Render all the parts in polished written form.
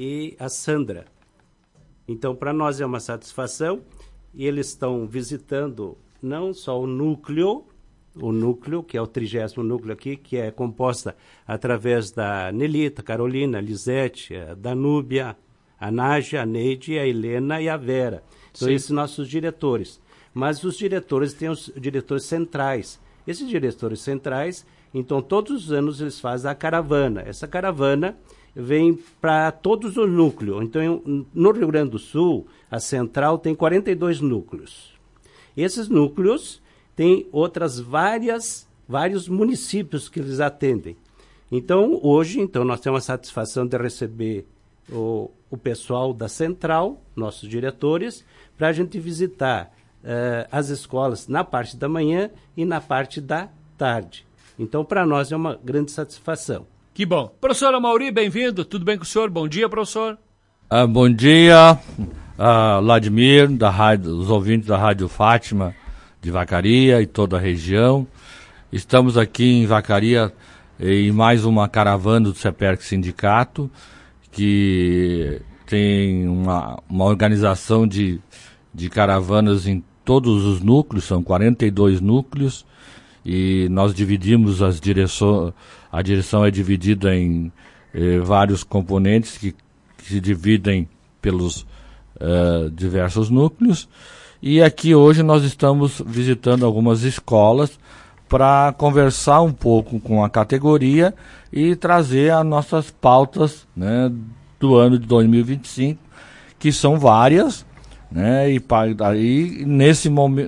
e a Sandra. Então, para nós é uma satisfação, e eles estão visitando não só o núcleo, que é o 30º núcleo aqui, que é composta através da Nelita, Carolina, a Lisete, a Danúbia, a Nádia, a Neide, a Helena e a Vera. Então, esses nossos diretores. Mas os diretores têm os diretores centrais. Esses diretores centrais, então, todos os anos eles fazem a caravana. Essa caravana vem para todos os núcleos. Então, no Rio Grande do Sul, a central tem 42 núcleos. Esses núcleos têm vários municípios que eles atendem. Então, hoje, nós temos a satisfação de receber o pessoal da central, nossos diretores, para a gente visitar as escolas na parte da manhã e na parte da tarde. Então, para nós é uma grande satisfação. Que bom. Professor Amauri, bem-vindo. Tudo bem com o senhor? Bom dia, professor. Bom dia, Vladimir, os ouvintes da Rádio Fátima de Vacaria e toda a região. Estamos aqui em Vacaria em mais uma caravana do CEPERC Sindicato, que tem uma organização de caravanas em todos os núcleos, são 42 núcleos, e nós dividimos a direção é dividida em vários componentes que se dividem pelos diversos núcleos, e aqui hoje nós estamos visitando algumas escolas para conversar um pouco com a categoria e trazer as nossas pautas, né, do ano de 2025, que são várias, né, e aí nesse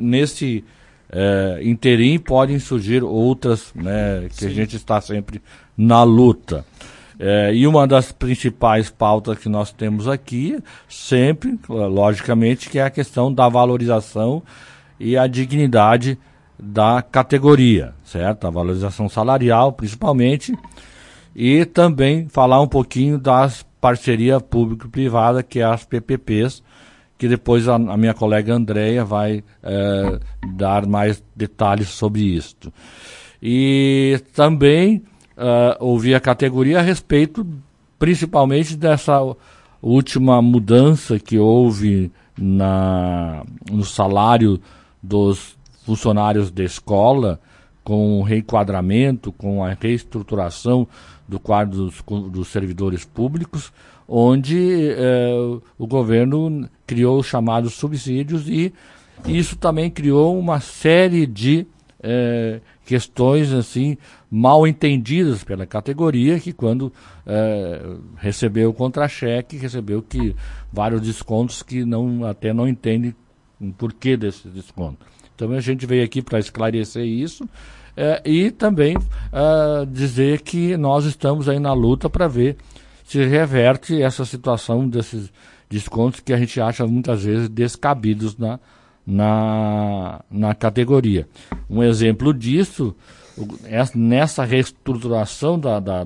interim podem surgir outras, né, que a gente está sempre na luta. E uma das principais pautas que nós temos aqui, sempre, logicamente, que é a questão da valorização e a dignidade da categoria, certo? A valorização salarial, principalmente, e também falar um pouquinho das parcerias público-privada, que é as PPPs, que depois a minha colega Andréia vai dar mais detalhes sobre isto. E também ouvir a categoria a respeito, principalmente dessa última mudança que houve no salário dos funcionários da escola, com o reenquadramento, com a reestruturação do quadro dos servidores públicos, onde o governo criou os chamados subsídios, e isso também criou uma série de questões assim mal entendidas pela categoria, que quando recebeu o contra-cheque, recebeu vários descontos que até não entende o porquê desses descontos. Então a gente veio aqui para esclarecer isso e também dizer que nós estamos aí na luta para ver se reverte essa situação desses descontos que a gente acha muitas vezes descabidos na categoria. Um exemplo disso, nessa reestruturação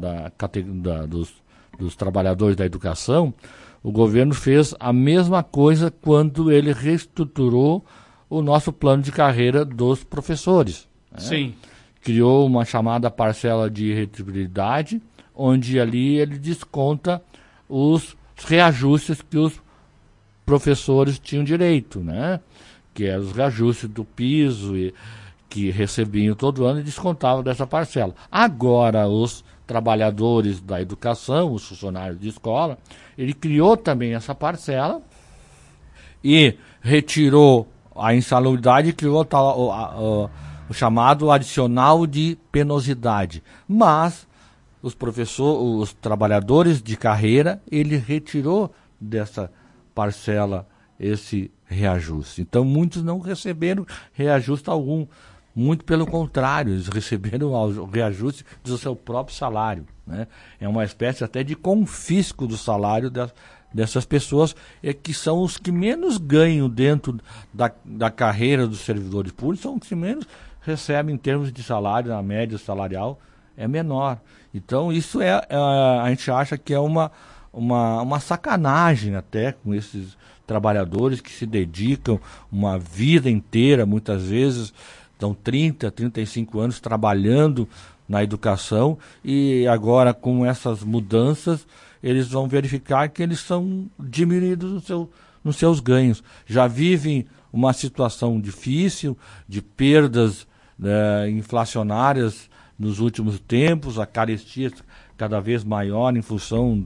dos trabalhadores da educação, o governo fez a mesma coisa quando ele reestruturou o nosso plano de carreira dos professores. Né? Sim. Criou uma chamada parcela de irredutibilidade, onde ali ele desconta os reajustes que os professores tinham direito, né? Que eram os reajustes do piso que recebiam todo ano e descontavam dessa parcela. Agora, os trabalhadores da educação, os funcionários de escola, ele criou também essa parcela e retirou a insalubridade e criou o chamado adicional de penosidade. Mas os trabalhadores de carreira, ele retirou dessa parcela esse reajuste. Então, muitos não receberam reajuste algum. Muito pelo contrário, eles receberam o reajuste do seu próprio salário. Né? É uma espécie até de confisco do salário dessas pessoas, que são os que menos ganham dentro da carreira dos servidores públicos, são os que menos recebem em termos de salário, a média salarial é menor. Então, isso a gente acha que é uma sacanagem até com esses trabalhadores que se dedicam uma vida inteira, muitas vezes, estão 30, 35 anos trabalhando na educação, e agora com essas mudanças eles vão verificar que eles são diminuídos nos seus ganhos. Já vivem uma situação difícil de perdas inflacionárias nos últimos tempos, a carestia cada vez maior em função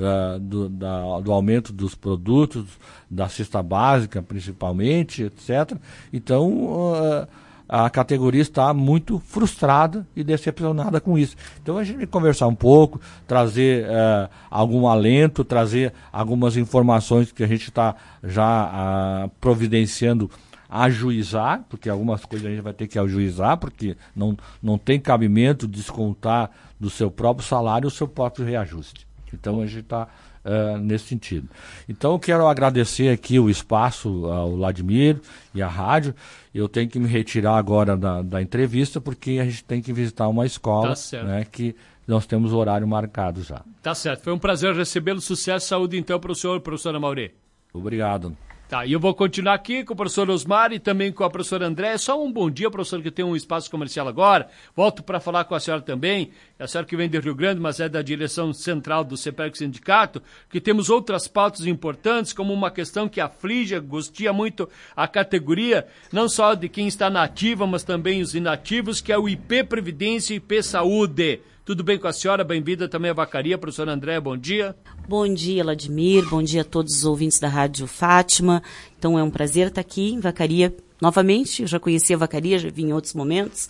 do aumento dos produtos, da cesta básica principalmente, etc. Então, a categoria está muito frustrada e decepcionada com isso. Então, a gente vai conversar um pouco, trazer algum alento, trazer algumas informações que a gente está já providenciando ajuizar, porque algumas coisas a gente vai ter que ajuizar, porque não tem cabimento descontar do seu próprio salário o seu próprio reajuste. Então a gente está nesse sentido. Então eu quero agradecer aqui o espaço ao Vladimir e à rádio. Eu tenho que me retirar agora da entrevista, porque a gente tem que visitar uma escola, né, que nós temos o horário marcado já. Tá certo. Foi um prazer recebê-lo. Sucesso e saúde então para o senhor, professora Mauri. Obrigado. Tá, e eu vou continuar aqui com o professor Osmar e também com a professora André. Só um bom dia, professor, que tem um espaço comercial agora. Volto para falar com a senhora também. A senhora que vem de Rio Grande, mas é da direção central do CEPERG Sindicato, que temos outras pautas importantes, como uma questão que aflige, angustia muito a categoria, não só de quem está na ativa, mas também os inativos, que é o IP Previdência e IP Saúde. Tudo bem com a senhora? Bem-vinda também à Vacaria. Professora André, bom dia. Bom dia, Vladimir. Bom dia a todos os ouvintes da Rádio Fátima. Então é um prazer estar aqui em Vacaria novamente. Eu já conheci a Vacaria, já vim em outros momentos.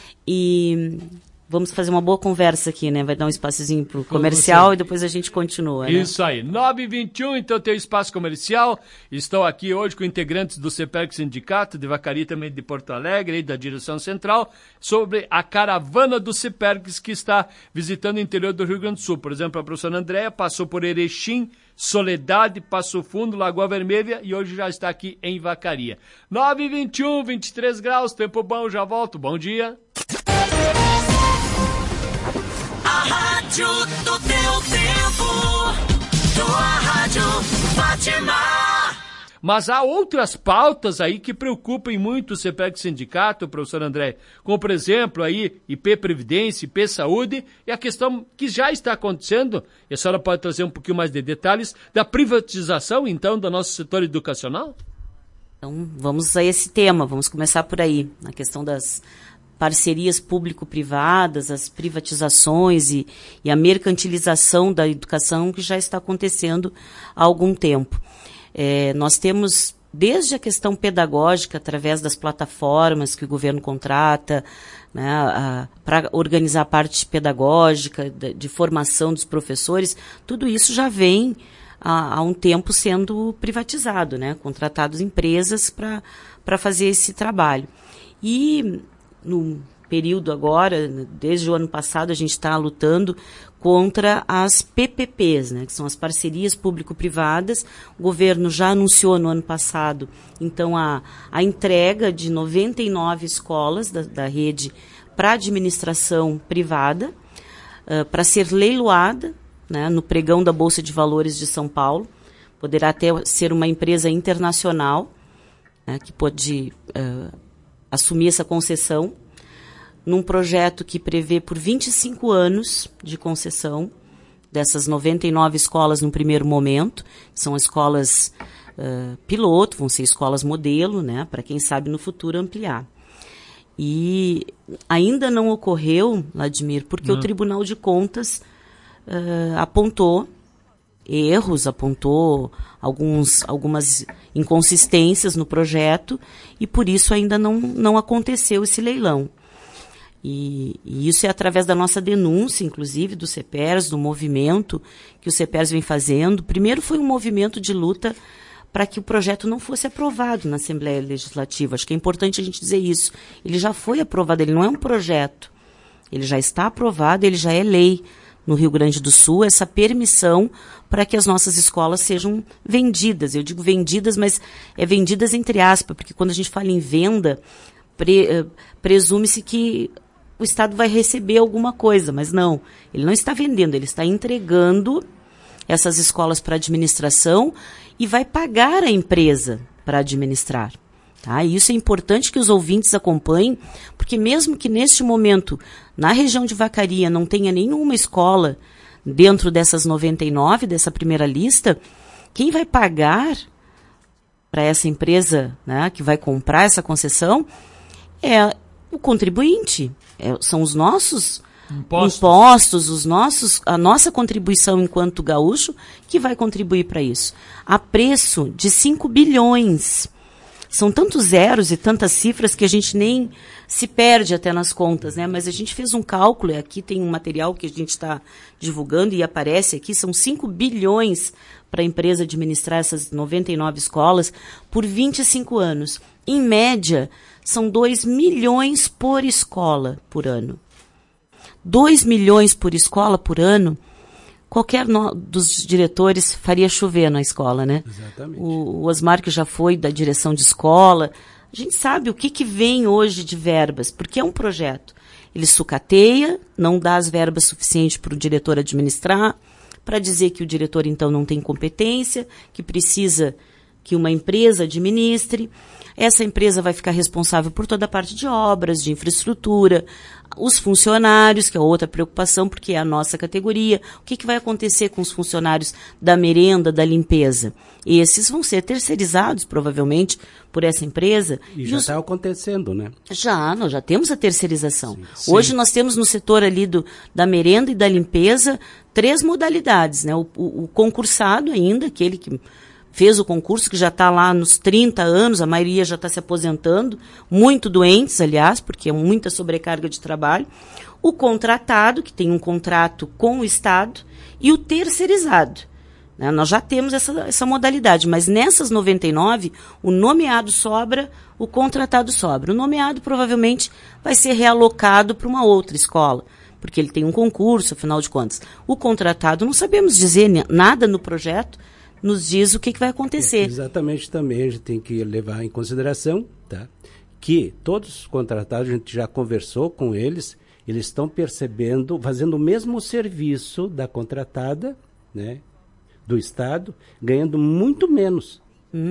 E vamos fazer uma boa conversa aqui, né? Vai dar um espaçozinho pro comercial e depois a gente continua, né? Isso aí. 9h21, então tem o espaço comercial. Estou aqui hoje com integrantes do CEPERG Sindicato, de Vacaria também de Porto Alegre, e da direção central, sobre a caravana dos CEPERGs que está visitando o interior do Rio Grande do Sul. Por exemplo, a professora Andréa passou por Erechim, Soledade, Passo Fundo, Lagoa Vermelha e hoje já está aqui em Vacaria. 9h21, 23 graus, tempo bom, já volto. Bom dia. Rádio do teu tempo, tua Rádio Fátima. Mas há outras pautas aí que preocupem muito o CEPERG Sindicato, professor André, como por exemplo aí IP Previdência, IP Saúde e a questão que já está acontecendo, e a senhora pode trazer um pouquinho mais de detalhes, da privatização então do nosso setor educacional? Então vamos a esse tema, vamos começar por aí, na questão das parcerias público-privadas, as privatizações e a mercantilização da educação que já está acontecendo há algum tempo. Nós temos, desde a questão pedagógica, através das plataformas que o governo contrata, né, para organizar a parte pedagógica, de formação dos professores, tudo isso já vem há um tempo sendo privatizado, né, contratados empresas para fazer esse trabalho. E no período agora, desde o ano passado, a gente está lutando contra as PPPs, né, que são as parcerias público-privadas. O governo já anunciou no ano passado, então, a entrega de 99 escolas da rede para administração privada, para ser leiloada, né, no pregão da Bolsa de Valores de São Paulo. Poderá até ser uma empresa internacional, né, que pode assumir essa concessão, num projeto que prevê por 25 anos de concessão dessas 99 escolas no primeiro momento. São escolas piloto, vão ser escolas modelo, né, para quem sabe no futuro ampliar. E ainda não ocorreu, Vladimir, porque o Tribunal de Contas apontou erros, apontou algumas inconsistências no projeto e por isso ainda não aconteceu esse leilão. E isso é através da nossa denúncia, inclusive, do CEPERS, do movimento que o CEPERS vem fazendo. Primeiro foi um movimento de luta para que o projeto não fosse aprovado na Assembleia Legislativa. Acho que é importante a gente dizer isso. Ele já foi aprovado, ele não é um projeto. Ele já está aprovado, ele já é lei no Rio Grande do Sul, essa permissão para que as nossas escolas sejam vendidas. Eu digo vendidas, mas é vendidas entre aspas, porque quando a gente fala em venda, presume-se que o Estado vai receber alguma coisa, mas não. Ele não está vendendo, ele está entregando essas escolas para administração e vai pagar a empresa para administrar. Tá? E isso é importante que os ouvintes acompanhem, porque mesmo que neste momento, na região de Vacaria, não tenha nenhuma escola dentro dessas 99, dessa primeira lista, quem vai pagar para essa empresa, né, que vai comprar essa concessão é o contribuinte, são os nossos impostos, a nossa contribuição enquanto gaúcho que vai contribuir para isso. A preço de 5 bilhões. São tantos zeros e tantas cifras que a gente nem se perde até nas contas, né? Mas a gente fez um cálculo, e aqui tem um material que a gente está divulgando e aparece aqui, são 5 bilhões para a empresa administrar essas 99 escolas por 25 anos. Em média, são 2 milhões por escola por ano. 2 milhões por escola por ano, qualquer dos diretores faria chover na escola, né? Exatamente. O Osmar, que já foi da direção de escola, a gente sabe o que vem hoje de verbas, porque é um projeto. Ele sucateia, não dá as verbas suficientes para o diretor administrar, para dizer que o diretor, então, não tem competência, que precisa que uma empresa administre. Essa empresa vai ficar responsável por toda a parte de obras, de infraestrutura, os funcionários, que é outra preocupação, porque é a nossa categoria. O que vai acontecer com os funcionários da merenda, da limpeza? Esses vão ser terceirizados, provavelmente, por essa empresa. E já está acontecendo, né? Nós já temos a terceirização. Sim. Hoje nós temos no setor ali da merenda e da limpeza 3 modalidades, né? O concursado ainda, aquele que fez o concurso, que já está lá nos 30 anos, a maioria já está se aposentando, muito doentes, aliás, porque é muita sobrecarga de trabalho. O contratado, que tem um contrato com o Estado, e o terceirizado. Né? Nós já temos essa modalidade, mas nessas 99, o nomeado sobra, o contratado sobra. O nomeado provavelmente vai ser realocado para uma outra escola, porque ele tem um concurso, afinal de contas. O contratado, não sabemos dizer nada no projeto, nos diz o que vai acontecer. Exatamente, também a gente tem que levar em consideração, tá, que todos os contratados, a gente já conversou com eles estão percebendo, fazendo o mesmo serviço da contratada, né, do Estado, ganhando muito menos,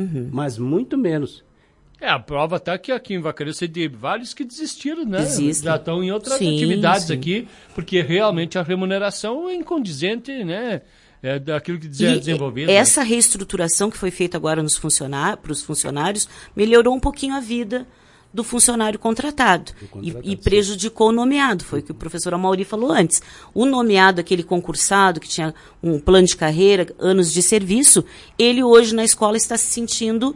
mas muito menos. A prova está que aqui em Vacarense de vários que desistiram, né? Existem. Já estão em outras atividades aqui, porque realmente a remuneração é incondizente, né? É daquilo que é desenvolvido. Essa reestruturação que foi feita agora para os funcionários melhorou um pouquinho a vida do funcionário contratado e prejudicou o nomeado, foi o que o professor Amauri falou antes. O nomeado, aquele concursado que tinha um plano de carreira, anos de serviço, ele hoje na escola está se sentindo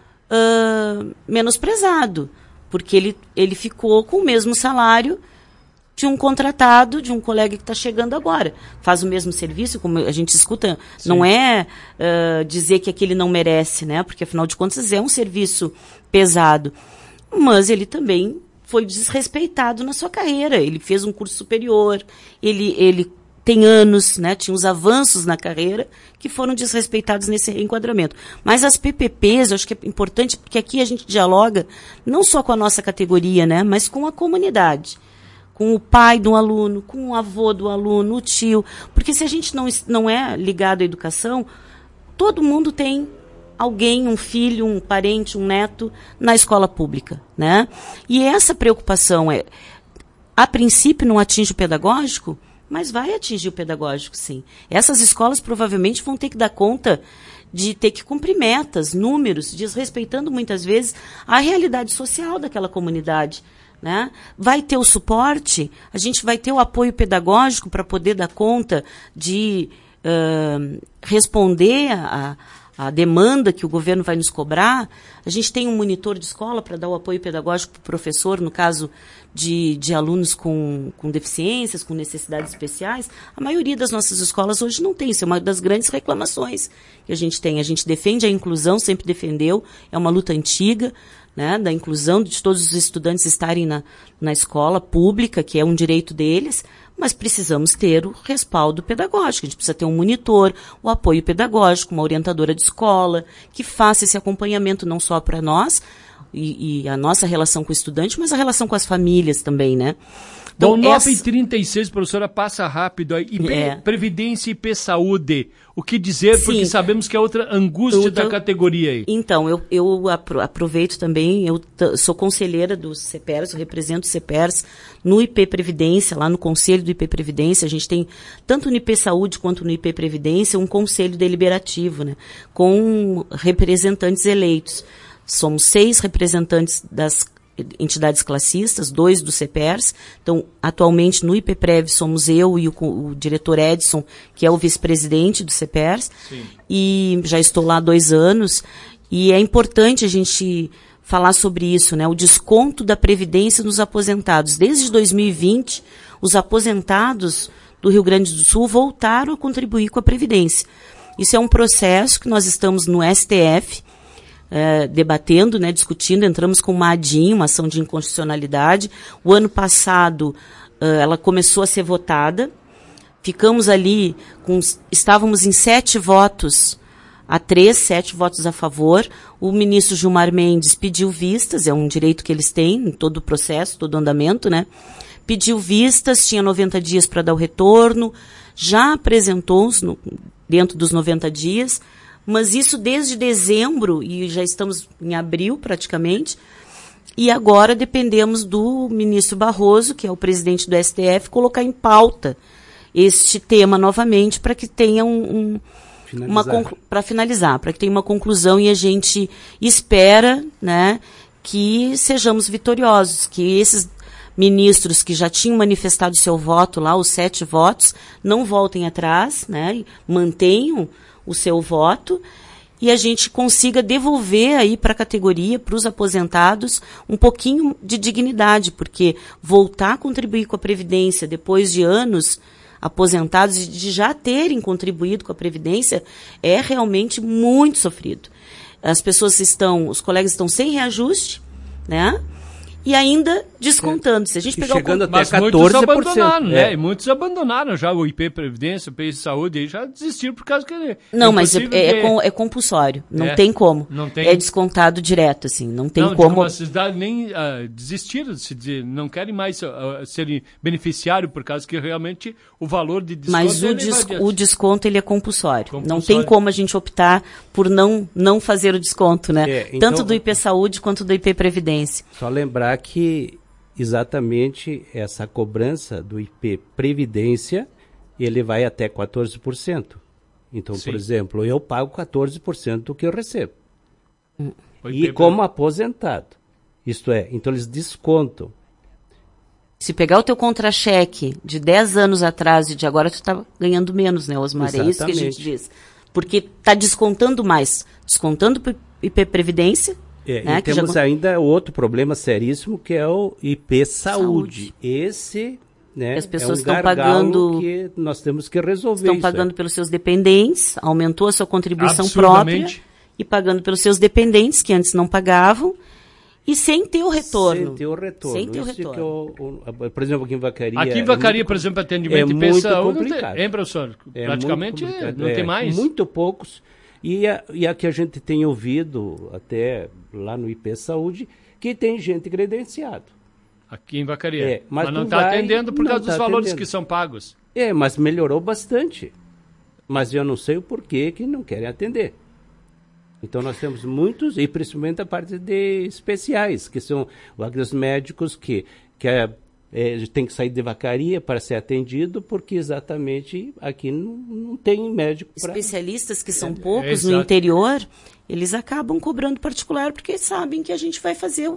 menosprezado, porque ele ficou com o mesmo salário de um contratado, de um colega que está chegando agora. Faz o mesmo serviço, como a gente escuta, sim. Não é dizer que aquele não merece, né? Porque, afinal de contas, é um serviço pesado. Mas ele também foi desrespeitado na sua carreira. Ele fez um curso superior, ele tem anos, né? Tinha os avanços na carreira que foram desrespeitados nesse enquadramento. Mas as PPPs, eu acho que é importante, porque aqui a gente dialoga não só com a nossa categoria, né? Mas com a comunidade. Com o pai do aluno, com o avô do aluno, o tio. Porque se a gente não é ligado à educação, todo mundo tem alguém, um filho, um parente, um neto na escola pública, né? E essa preocupação a princípio não atinge o pedagógico, mas vai atingir o pedagógico, sim. Essas escolas provavelmente vão ter que dar conta de ter que cumprir metas, números, desrespeitando muitas vezes a realidade social daquela comunidade. Né? Vai ter o suporte, a gente vai ter o apoio pedagógico para poder dar conta de responder a demanda que o governo vai nos cobrar. A gente tem um monitor de escola para dar o apoio pedagógico para o professor, no caso de alunos com deficiências, com necessidades especiais. A maioria das nossas escolas hoje não tem, isso é uma das grandes reclamações que a gente tem. A gente defende a inclusão, sempre defendeu, é uma luta antiga, né, da inclusão de todos os estudantes estarem na escola pública, que é um direito deles, mas precisamos ter o respaldo pedagógico. A gente precisa ter um monitor, o apoio pedagógico, uma orientadora de escola, que faça esse acompanhamento não só para nós, e a nossa relação com o estudante, mas a relação com as famílias também, né? Então, 9h36, professora, passa rápido aí. Previdência e IP Saúde. O que dizer? Sim. Porque sabemos que é outra angústia da categoria aí. Então, eu aproveito também, eu sou conselheira do CEPERS, eu represento o CEPERS no IP Previdência, lá no Conselho do IP Previdência. A gente tem, tanto no IP Saúde quanto no IP Previdência, um conselho deliberativo, né, com representantes eleitos. Somos 6 representantes das entidades classistas, 2 do CEPERS. Então, atualmente no IPPrev somos eu e o diretor Edson, que é o vice-presidente do CEPERS. Sim. E já estou lá há 2 anos. E é importante a gente falar sobre isso, né? O desconto da Previdência nos aposentados. Desde 2020, os aposentados do Rio Grande do Sul voltaram a contribuir com a Previdência. Isso é um processo que nós estamos no STF, debatendo, né, discutindo. Entramos com uma ADIM, uma ação de inconstitucionalidade. O ano passado ela começou a ser votada. Ficamos ali, estávamos em 7 votos a 3, 7 votos a favor. O ministro Gilmar Mendes pediu vistas, é um direito que eles têm em todo o processo, todo o andamento, né? Pediu vistas, tinha 90 dias para dar o retorno, já apresentou dentro dos 90 dias, mas isso desde dezembro, e já estamos em abril praticamente, e agora dependemos do ministro Barroso, que é o presidente do STF, colocar em pauta este tema novamente para que tenha para finalizar, para que tenha uma conclusão, e a gente espera, né, que sejamos vitoriosos, que esses ministros que já tinham manifestado seu voto lá, os 7 votos, não voltem atrás, né, mantenham o seu voto, e a gente consiga devolver aí para a categoria, para os aposentados, um pouquinho de dignidade, porque voltar a contribuir com a Previdência depois de anos aposentados e de já terem contribuído com a Previdência é realmente muito sofrido. As pessoas os colegas estão sem reajuste, né? E ainda descontando. Se a gente pegar chegando até mas 14%. Muitos abandonaram, né? E muitos abandonaram já o IP Previdência, o IP Saúde, e já desistiram por causa que... Não, mas é compulsório. Não tem como. Não tem... É descontado direto, assim. Não tem como... As cidades nem desistiram, não querem mais serem beneficiário por causa que realmente o valor de desconto... Mas o desconto, ele é compulsório. Não tem como a gente optar por não fazer o desconto, né? Então, tanto do IP Saúde quanto do IP Previdência. Só lembrar que exatamente essa cobrança do IP Previdência, ele vai até 14%. Então, sim, por exemplo, eu pago 14% do que eu recebo. E como aposentado. Isto é, então eles descontam. Se pegar o teu contra-cheque de 10 anos atrás e de agora, tu está ganhando menos, né, Osmar? Exatamente. É isso que a gente diz. Porque está descontando mais. Descontando para o IP Previdência. Né, e temos ainda outro problema seríssimo, que é o IP Saúde. Esse, né, as pessoas estão pagando, que nós temos que resolver. Estão pagando pelos seus dependentes, aumentou a sua contribuição própria, e pagando pelos seus dependentes, que antes não pagavam, e sem ter o retorno. Sem ter o retorno. Por exemplo, aqui em Vacaria... Aqui em Vacaria, por exemplo, atendimento IP Saúde, hein, professor? Praticamente não tem mais. Muito poucos. E a que a gente tem ouvido, até lá no IP Saúde, que tem gente credenciada. Aqui em Vacaria. Mas não está atendendo por causa dos valores que são pagos. Mas melhorou bastante. Mas eu não sei o porquê que não querem atender. Então nós temos muitos, e principalmente a parte de especiais, que são aqueles médicos que tem que sair de Vacaria para ser atendido, porque exatamente aqui não tem médico para... Especialistas que são poucos no interior, eles acabam cobrando particular, porque sabem que a gente vai fazer...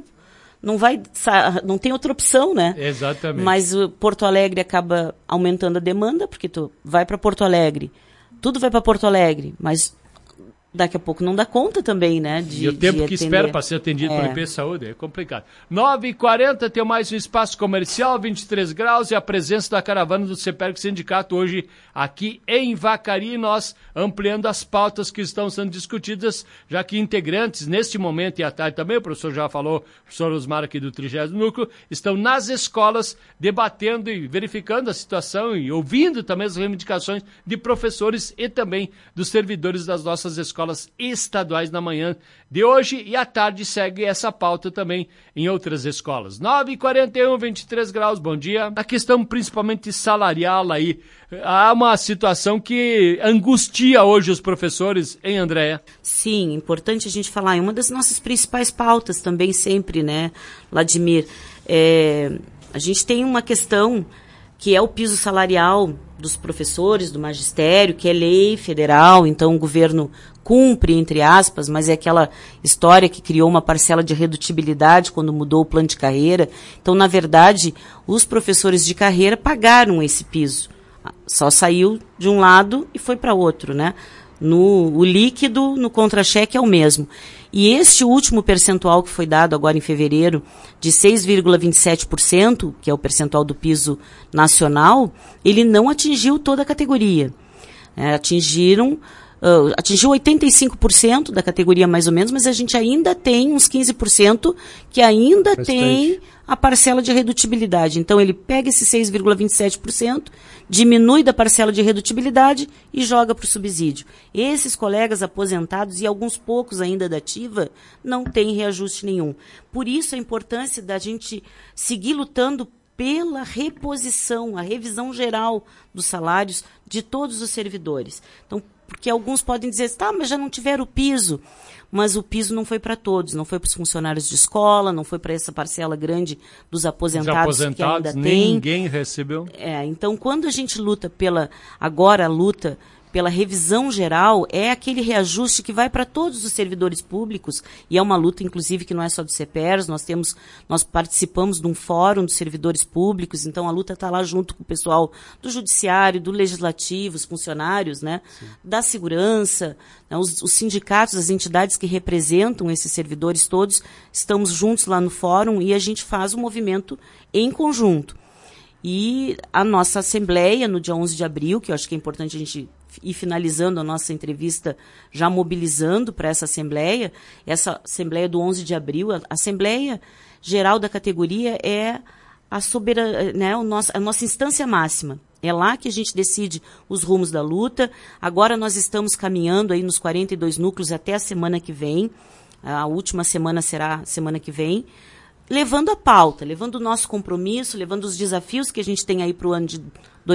Não tem outra opção, né? Exatamente. Mas o Porto Alegre acaba aumentando a demanda, porque tu vai para Porto Alegre, tudo vai para Porto Alegre, mas... Daqui a pouco não dá conta também, né? E o tempo que espera para ser atendido pelo IP Saúde é complicado. 9h40, tem mais um espaço comercial, 23 graus, e a presença da caravana do CEPERG Sindicato hoje aqui em Vacaria, e nós ampliando as pautas que estão sendo discutidas, já que integrantes, neste momento e à tarde também, o professor já falou, o professor Osmar aqui do 30º Núcleo, estão nas escolas debatendo e verificando a situação e ouvindo também as reivindicações de professores e também dos servidores das nossas escolas escolas estaduais na manhã de hoje e à tarde segue essa pauta também em outras escolas. 9h41, 23 graus, bom dia. A questão principalmente salarial aí, há uma situação que angustia hoje os professores, hein, Andréia? Sim, importante a gente falar, é uma das nossas principais pautas também sempre, né, Vladimir? A gente tem uma questão que é o piso salarial dos professores, do magistério, que é lei federal, então o governo cumpre, entre aspas, mas é aquela história que criou uma parcela de redutibilidade quando mudou o plano de carreira. Então, na verdade, os professores de carreira pagaram esse piso. Só saiu de um lado e foi para outro, né? O líquido no contra-cheque é o mesmo. E este último percentual que foi dado agora em fevereiro, de 6,27%, que é o percentual do piso nacional, ele não atingiu toda a categoria. Atingiu 85% da categoria mais ou menos, mas a gente ainda tem uns 15% que ainda tem a parcela de redutibilidade. Então ele pega esse 6,27%, diminui da parcela de redutibilidade e joga para o subsídio. Esses colegas aposentados e alguns poucos ainda da ativa não têm reajuste nenhum. Por isso a importância da gente seguir lutando pela reposição, a revisão geral dos salários de todos os servidores. Então, porque alguns podem dizer, mas já não tiveram o piso. Mas o piso não foi para todos, não foi para os funcionários de escola, não foi para essa parcela grande dos aposentados que ainda tem. Ninguém recebeu. Então, quando a gente luta pela revisão geral, é aquele reajuste que vai para todos os servidores públicos, e é uma luta, inclusive, que não é só do CEPERS, nós participamos de um fórum dos servidores públicos, então a luta está lá junto com o pessoal do judiciário, do legislativo, os funcionários, né, da segurança, né, os sindicatos, as entidades que representam esses servidores todos, estamos juntos lá no fórum e a gente faz um movimento em conjunto. E a nossa assembleia, no dia 11 de abril, que eu acho que é importante a gente ir finalizando a nossa entrevista, já mobilizando para essa assembleia do 11 de abril, a Assembleia Geral da categoria é a nossa instância máxima. É lá que a gente decide os rumos da luta. Agora nós estamos caminhando aí nos 42 núcleos até a semana que vem. A última semana será a semana que vem. Levando a pauta, levando o nosso compromisso, levando os desafios que a gente tem aí para o ano de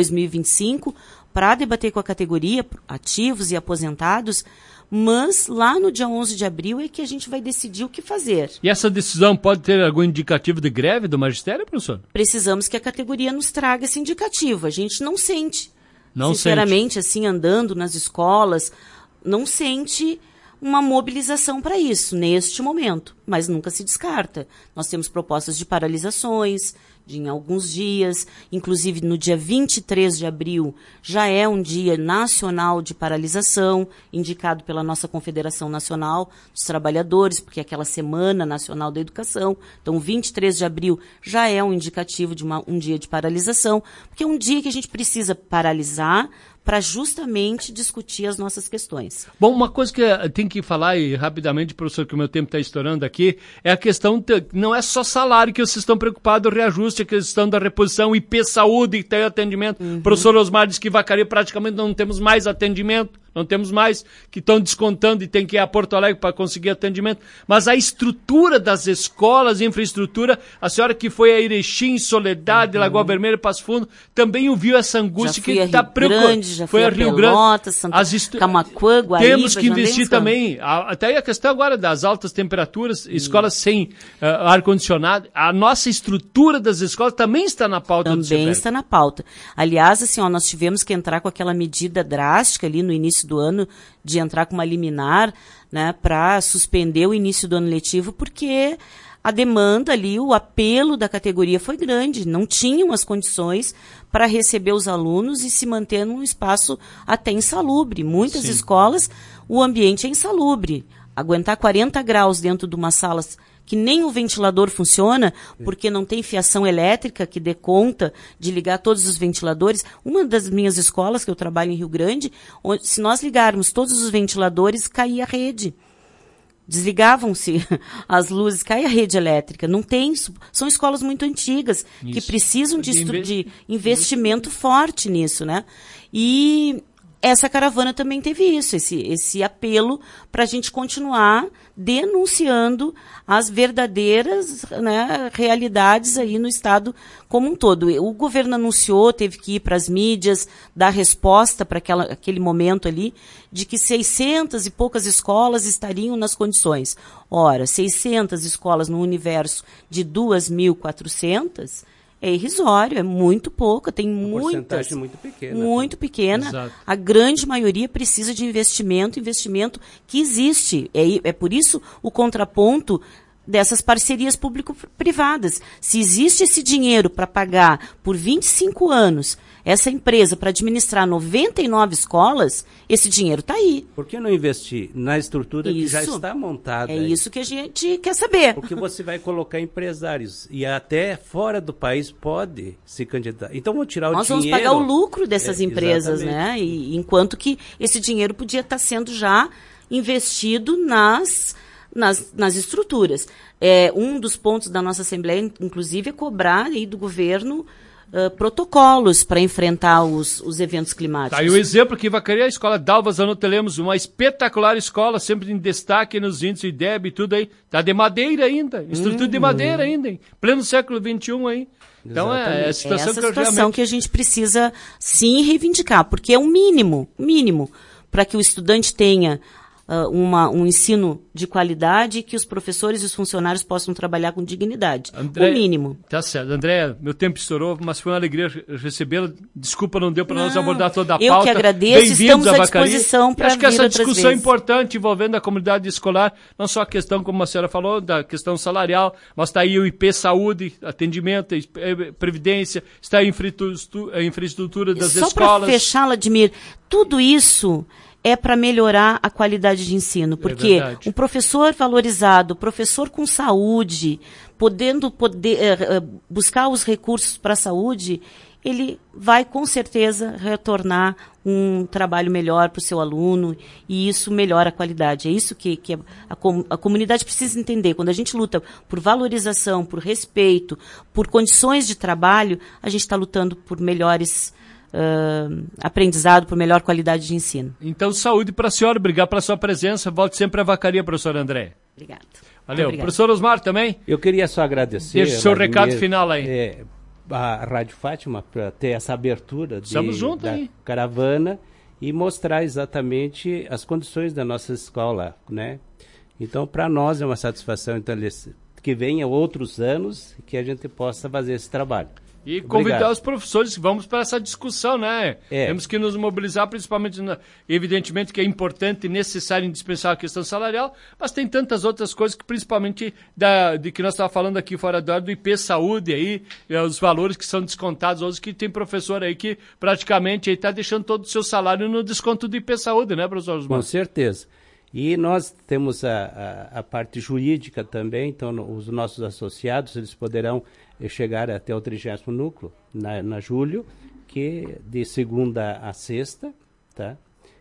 2025, para debater com a categoria, ativos e aposentados, mas lá no dia 11 de abril é que a gente vai decidir o que fazer. E essa decisão pode ter algum indicativo de greve do magistério, professor? Precisamos que a categoria nos traga esse indicativo. A gente não sente, sinceramente, assim, andando nas escolas, não sente uma mobilização para isso, neste momento, mas nunca se descarta. Nós temos propostas de paralisações em alguns dias, inclusive no dia 23 de abril já é um dia nacional de paralisação, indicado pela nossa Confederação Nacional dos Trabalhadores, porque é aquela Semana Nacional da Educação. Então, 23 de abril já é um indicativo de um dia de paralisação, porque é um dia que a gente precisa paralisar para justamente discutir as nossas questões. Bom, uma coisa que tem que falar e rapidamente, professor, que o meu tempo está estourando aqui, é a questão, não é só salário que vocês estão preocupados, o reajuste, a questão da reposição, IP Saúde, que tem atendimento. O professor Osmar disse que Vacaria praticamente não temos mais atendimento, não temos mais, que estão descontando e tem que ir a Porto Alegre para conseguir atendimento. Mas a estrutura das escolas, infraestrutura, a senhora que foi a Erechim, Soledade, Lagoa Vermelha, Passo Fundo, também ouviu essa angústia que está preocupando. Já foi a Rio Grande, Camaquã, Guaíba. Temos que investir também, até a questão agora das altas temperaturas, escolas sem ar-condicionado, a nossa estrutura das escolas também está na pauta do CEPERS. Também está na pauta. Aliás, assim, nós tivemos que entrar com aquela medida drástica ali no início do ano, de entrar com uma liminar, né, para suspender o início do ano letivo, porque a demanda ali, o apelo da categoria foi grande, não tinham as condições para receber os alunos e se manter num espaço até insalubre. Muitas escolas, o ambiente é insalubre. Aguentar 40 graus dentro de uma sala que nem o ventilador funciona, porque não tem fiação elétrica que dê conta de ligar todos os ventiladores. Uma das minhas escolas, que eu trabalho em Rio Grande, se nós ligarmos todos os ventiladores, caía a rede. Desligavam-se as luzes, cai a rede elétrica. Não tem, são escolas muito antigas, que precisam de investimento forte nisso, né? E essa caravana também teve isso, esse apelo para a gente continuar denunciando as verdadeiras, né, realidades aí no Estado como um todo. O governo anunciou, teve que ir para as mídias, dar resposta para aquele momento ali, de que 600 e poucas escolas estariam nas condições. Ora, 600 escolas no universo de 2.400... é irrisório, é muito pouco, tem muitas. Porcentagem muito pequena. Muito pequena. Exato. A grande maioria precisa de investimento que existe. É por isso o contraponto dessas parcerias público-privadas. Se existe esse dinheiro para pagar por 25 anos essa empresa para administrar 99 escolas, esse dinheiro está aí. Por que não investir na estrutura que já está montada? É isso que a gente quer saber. Porque você vai colocar empresários e até fora do país pode se candidatar. Então vamos tirar o dinheiro. Nós vamos pagar o lucro dessas empresas, exatamente. né? E, enquanto que esse dinheiro podia estar sendo já investido nas estruturas. Um dos pontos da nossa Assembleia, inclusive, é cobrar aí do governo protocolos para enfrentar os eventos climáticos. Tá aí o exemplo que vai criar a escola Dalva Zanotto. Temos uma espetacular escola, sempre em destaque nos índices de IDEB e tudo aí. Tá de madeira ainda, estrutura de madeira ainda, hein? Pleno século XXI aí. Então é a situação essa que situação que a gente precisa sim reivindicar, porque é um mínimo para que o estudante tenha um ensino de qualidade e que os professores e os funcionários possam trabalhar com dignidade. André, o mínimo. Tá certo. André, meu tempo estourou, mas foi uma alegria recebê-la. Desculpa, não deu para nós abordar toda a pauta. Eu que agradeço, estamos à disposição para vir. Acho que essa outras discussão é vezes. importante envolvendo a comunidade escolar, não só a questão, como a senhora falou, da questão salarial, mas está aí o IP Saúde, atendimento, previdência, está aí a infraestrutura das escolas. Só para fechar, Vladimir, tudo isso é para melhorar a qualidade de ensino, porque um professor valorizado, professor com saúde, podendo buscar os recursos para a saúde, ele vai com certeza retornar um trabalho melhor para o seu aluno e isso melhora a qualidade. É isso que a comunidade precisa entender. Quando a gente luta por valorização, por respeito, por condições de trabalho, a gente está lutando por melhores aprendizado, por melhor qualidade de ensino. Então, saúde para a senhora, obrigado pela sua presença. Volte sempre à vacaria, professor André. Obrigado. Valeu. Obrigado. Professor Osmar também? Eu queria só agradecer. Deixa o seu recado final aí. A Rádio Fátima, para ter essa abertura da caravana e mostrar exatamente as condições da nossa escola, né? Então, para nós é uma satisfação que venha outros anos e que a gente possa fazer esse trabalho. E convidar os professores, vamos para essa discussão, né? Temos que nos mobilizar, principalmente, evidentemente que é importante e necessário indispensável a questão salarial, mas tem tantas outras coisas que principalmente de que nós estávamos falando aqui fora da hora do IP Saúde aí, os valores que são descontados, hoje que tem professor aí que praticamente está deixando todo o seu salário no desconto do IP Saúde, né, professor Osmar? Com certeza. E nós temos a parte jurídica também, então os nossos associados, eles poderão chegar até o 30º núcleo, na julho, que de segunda a sexta, tá?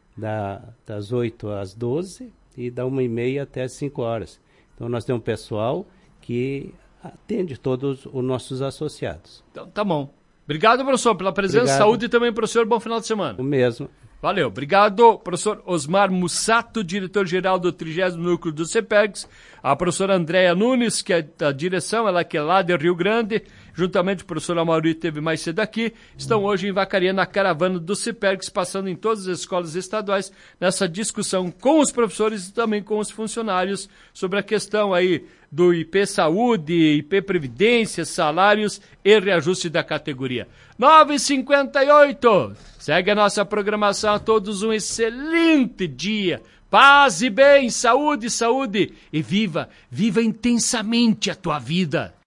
Das 8 às 12 e da 1h30 até as 5 horas. Então nós temos um pessoal que atende todos os nossos associados. Então tá bom. Obrigado, professor, pela presença. Obrigado. Saúde e também, professor. Bom final de semana. O mesmo. Valeu. Obrigado, professor Osmar Mussato, diretor-geral do 30º Núcleo do CEPERGS. A professora Andréa Nunes, que é da direção, ela que é lá de Rio Grande, juntamente com o professor Amauri, teve mais cedo aqui, estão hoje em Vacaria na caravana do CEPERGS, passando em todas as escolas estaduais, nessa discussão com os professores e também com os funcionários sobre a questão aí do IP Saúde, IP Previdência, salários e reajuste da categoria. 9h58. Segue a nossa programação. A todos um excelente dia. Paz e bem, saúde, saúde. E viva intensamente a tua vida.